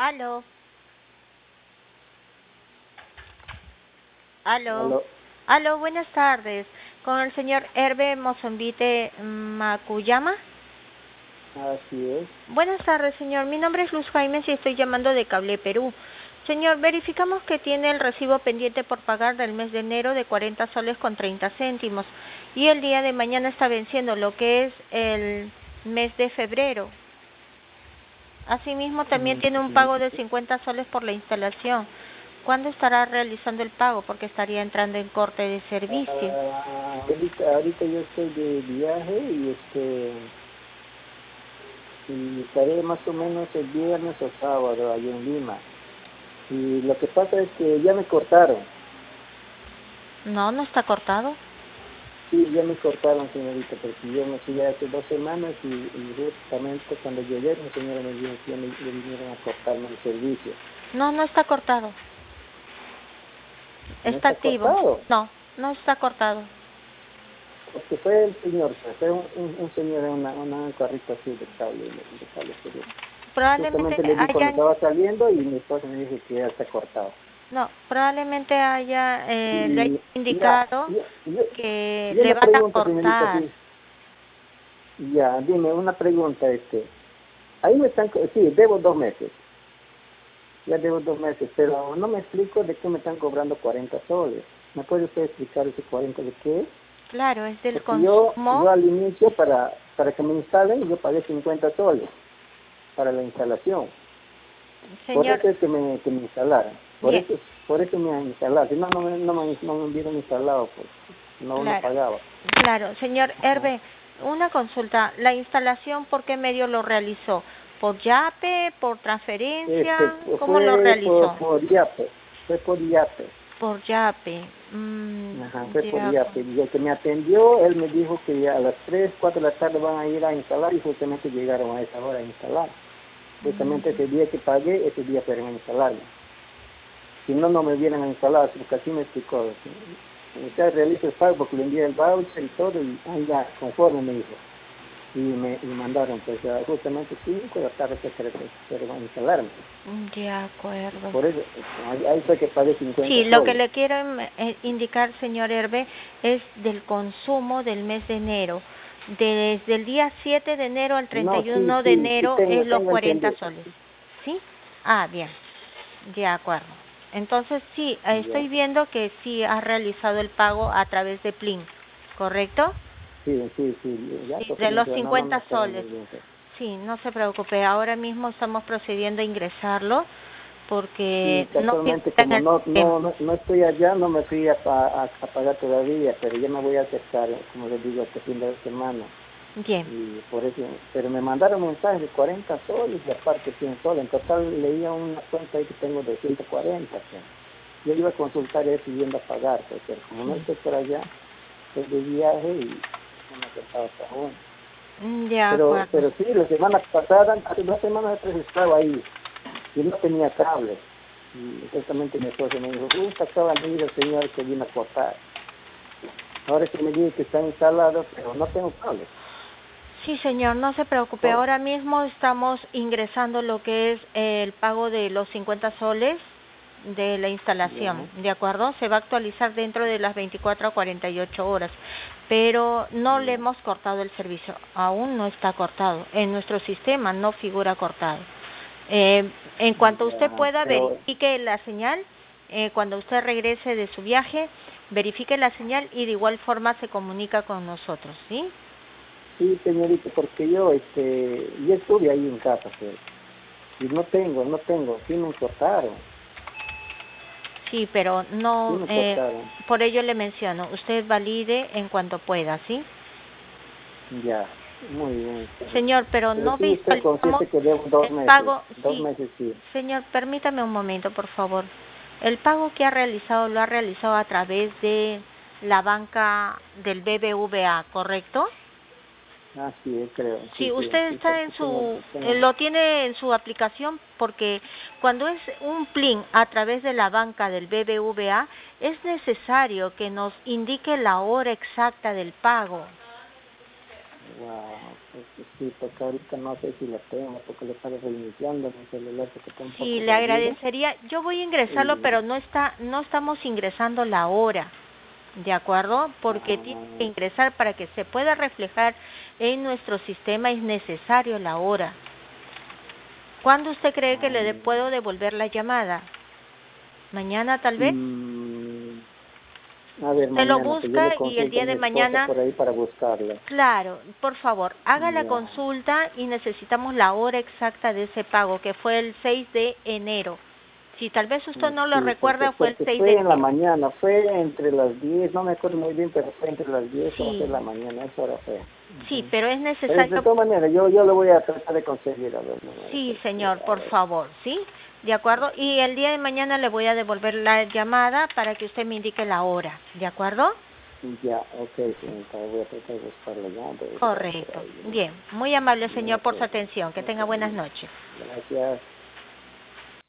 Aló, aló, Aló, aló, buenas tardes. Con el señor Herbe Mozambite Macuyama. así es. Buenas tardes, señor. Mi nombre es Luz Jaimes y estoy llamando de Cable Perú. Señor, verificamos que tiene el recibo pendiente por pagar del mes de enero de 40 soles con 30 céntimos y el día de mañana está venciendo lo que es el mes de febrero. Asimismo, también tiene un pago de 50 soles por la instalación. ¿Cuándo estará realizando el pago? Porque estaría entrando en corte de servicio. Ahorita yo estoy de viaje y estaré más o menos el viernes o sábado allá en Lima. Y lo que pasa es que ya me cortaron. No, no está cortado. Sí, ya me cortaron, señorita, porque yo me fui hace 2 semanas y justamente cuando llegué, mi señora me dijo que ya me vinieron a cortarme el servicio. No, no está cortado. ¿No Está está activo. cortado? No, no está cortado. Porque fue el señor, fue un señor en un carrito así de cable serio. Probablemente Justamente le di cuando hayan, estaba saliendo y mi esposa me dijo que ya está cortado. no, probablemente haya, le haya Y ya, indicado yo, yo, que yo le una van a pregunta, señorita, cortar. sí. Ya, dime, una pregunta, ahí me están, sí, debo 2 meses, ya debo 2 meses, pero no me explico de qué me están cobrando 40 soles. ¿Me puede usted explicar ese 40 de qué es? Claro, es del Porque yo consumo. al inicio para que me instalen, yo pagué 50 soles para la instalación. Por Señor, eso es que me instalaran. bien, Por eso me han instalado. Si no, no me hubieran instalado, pues no claro, pagaba. claro. Señor Ajá. Herbe, una consulta. ¿La instalación por qué medio lo realizó? ¿Por YAPE? ¿Por transferencia? ¿Cómo lo Fue realizó? por Yape. Fue por Yape. Por YAPE. Ajá, fue De por acuerdo. Yape. Y el que me atendió, él me dijo que ya a las 3, 4 de la tarde van a ir a instalar y justamente llegaron a esa hora a instalar. Justamente ese día que pagué, ese día fueron a instalarme. Si no, no me hubieran instalado, porque así me explicó. Usted realiza el pago porque le envié el voucher y todo, y ya, conforme me dijo. Y me mandaron, pues, justamente 5 de la tarde que van a instalarme. De acuerdo. Por eso, ahí fue que pagué 50 Sí, lo que soles. le quiero indicar, señor Herbe, es del consumo del mes de enero. Desde el día 7 de enero al No, sí, 31 de sí, sí, enero es los tengo 40 entendido. soles. ¿Sí? Ah, bien. De acuerdo. Entonces, sí, Ya. estoy viendo que sí ha realizado el pago a través de Plin, ¿correcto? Sí, ya, Sí, porque de los no me 50 acuerdo muy soles. bien. Pues. Sí, no se preocupe. Ahora mismo estamos procediendo a ingresarlo porque Sí, no casualmente figura en como el sistema. no estoy allá, no me fui a pagar todavía, pero ya me voy a acercar, como les digo, este fin de semana. Bien. Y por eso, pero me mandaron mensajes de 40 soles y aparte 100 soles. En total leía una cuenta ahí que tengo de 140. Pues. Yo iba a consultar eso y yendo a pagar, pues, pero como no Sí. estoy por allá, estoy de viaje y no me ha acercado hasta aún. De acuerdo. Pero sí, la semana pasada, hace 2 semanas atrás estaba ahí y no tenía cable. Y justamente mi esposa me dijo, justo acaba de ir el señor que vino a cortar. Ahora que me dice que está instalado, pero no tengo cable. Sí, señor, no se preocupe. Por- Ahora mismo estamos ingresando lo que es el pago de los 50 soles de la instalación, Ya, ¿de acuerdo? Se va a actualizar dentro de las 24 a 48 horas, pero no le ya, hemos cortado el servicio. Aún no está cortado. En nuestro sistema no figura cortado. En cuanto usted ya, pueda, pero verifique la señal. Cuando usted regrese de su viaje, verifique la señal y de igual forma se comunica con nosotros, ¿sí? sí, señorita, porque yo estuve ahí en casa, pues, y no tengo, sí me cortaron, Sí, pero sí no, me cortaron, por ello le menciono, usted valide en cuanto pueda, ¿sí? ya, muy bien, Señor, pero pero no sí estoy visualizamos consciente que debo dos el meses, pago, dos sí. meses sí, Señor, permítame un momento, por favor. El pago que ha realizado lo ha realizado a través de la banca del BBVA, ¿correcto? así es, creo, Sí, sí, usted sí, está en porque su, tengo, lo tiene en su aplicación porque cuando es un PLIN a través de la banca del BBVA es necesario que nos indique la hora exacta del pago. wow. Sí, porque ahorita no sé si la tengo, porque le estaba reiniciando mi celular, porque está un poco Sí, le perdido. agradecería. Yo voy a ingresarlo, pero no estamos ingresando la hora, ¿de acuerdo? Porque tiene que ingresar para que se pueda reflejar en nuestro sistema, es necesario la hora. ¿Cuándo usted cree que puedo devolver la llamada? ¿Mañana tal vez? A ver, Usted lo mañana, pues yo le busca y el consulto a día mi de esposa mañana, por ahí para buscarla. claro, por favor, haga la Ya. consulta y necesitamos la hora exacta de ese pago, que fue el 6 de enero. Si tal vez usted no lo Sí, recuerda, fue el porque 6 de fue en la enero. mañana, fue entre las 10, no me acuerdo muy bien, pero fue entre las 10 o 11 de Sí, la mañana, esa hora fue. sí, pero es Pero de necesario. todas maneras, yo lo voy a tratar de conseguir, a ver, Sí, porque, señor, a por ver. favor, ¿sí? ¿De acuerdo? Y el día de mañana le voy a devolver la llamada para que usted me indique la hora, ¿de acuerdo? Ya, ok, señorita, voy a tratar de buscarla ya, de buscar por Correcto. ahí. Bien, muy amable, Ya, señor, por pues, su atención. Que tenga buenas noches. gracias.